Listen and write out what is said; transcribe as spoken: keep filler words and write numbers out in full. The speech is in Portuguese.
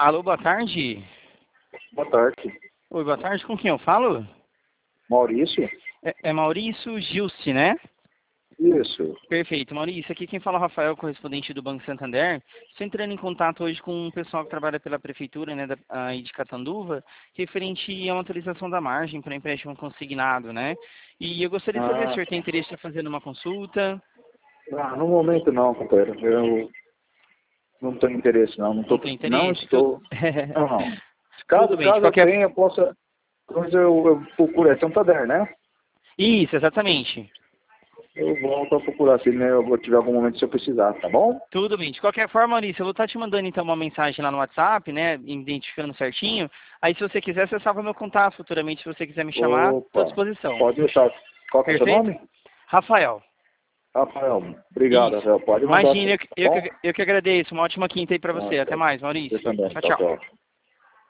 Alô, boa tarde. Boa tarde. Oi, boa tarde. Com quem eu falo? Maurício? É, é Maurício Gilce, né? Isso. Perfeito. Maurício, aqui quem fala é o Rafael, correspondente do Banco Santander. Estou entrando em contato hoje com um pessoal que trabalha pela Prefeitura, né, da, aí de Catanduva, referente a uma atualização da margem para empréstimo consignado, né? E eu gostaria de saber se o Ah, senhor tem interesse em fazer uma consulta. ah, no momento não, companheiro. Eu não tenho interesse não. Não, Não tô, tem não interesse? Tu- estou. Não, não. Tudo Caso, bem, de caso eu qualquer... tenha, eu possa. Mas eu, eu procuro, é Santander, né? Isso, exatamente. Eu volto a procurar se né, eu vou tiver algum momento se eu precisar, tá bom? Tudo bem. De qualquer forma, Maurício, eu vou estar te mandando então uma mensagem lá no WhatsApp, né, identificando certinho. Aí se você quiser, você salva meu contato futuramente, se você quiser me chamar, estou à Opa. disposição. Pode deixar. Qual que é o seu Perfeito? nome? Rafael. Rafael. Obrigado, Isso. Rafael. Pode mandar Imagina, sim, eu, tá que- eu, bom? que- eu que agradeço. Uma ótima quinta aí para Ah, você. Até tá. mais, Você Maurício. também. Tchau, Tchau, tchau. tchau.